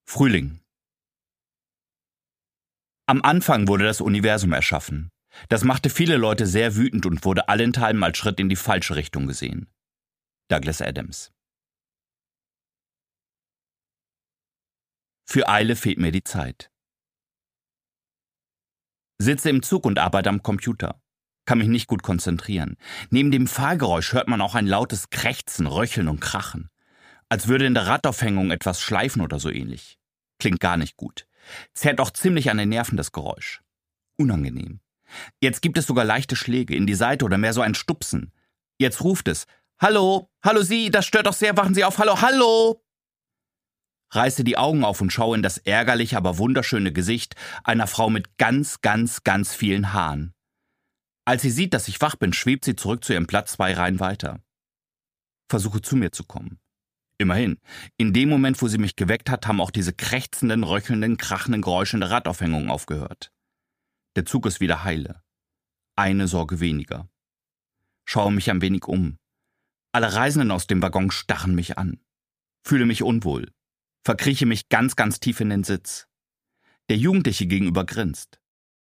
Frühling. Am Anfang wurde das Universum erschaffen. Das machte viele Leute sehr wütend und wurde allenthalben als Schritt in die falsche Richtung gesehen. Douglas Adams. Für Eile fehlt mir die Zeit. Sitze im Zug und arbeite am Computer. Kann mich nicht gut konzentrieren. Neben dem Fahrgeräusch hört man auch ein lautes Krächzen, Röcheln und Krachen. Als würde in der Radaufhängung etwas schleifen oder so ähnlich. Klingt gar nicht gut. Zerrt auch ziemlich an den Nerven, das Geräusch. Unangenehm. Jetzt gibt es sogar leichte Schläge in die Seite oder mehr so ein Stupsen. Jetzt ruft es: Hallo, hallo Sie, das stört doch sehr, wachen Sie auf, hallo, hallo! Reiße die Augen auf und schaue in das ärgerliche, aber wunderschöne Gesicht einer Frau mit ganz vielen Haaren. Als sie sieht, dass ich wach bin, schwebt sie zurück zu ihrem Platz 2 Reihen weiter. Versuche zu mir zu kommen. Immerhin, in dem Moment, wo sie mich geweckt hat, haben auch diese krächzenden, röchelnden, krachenden Geräusche in der Radaufhängung aufgehört. Der Zug ist wieder heile. Eine Sorge weniger. Schaue mich ein wenig um. Alle Reisenden aus dem Waggon starren mich an. Fühle mich unwohl. Verkrieche mich ganz tief in den Sitz. Der Jugendliche gegenüber grinst.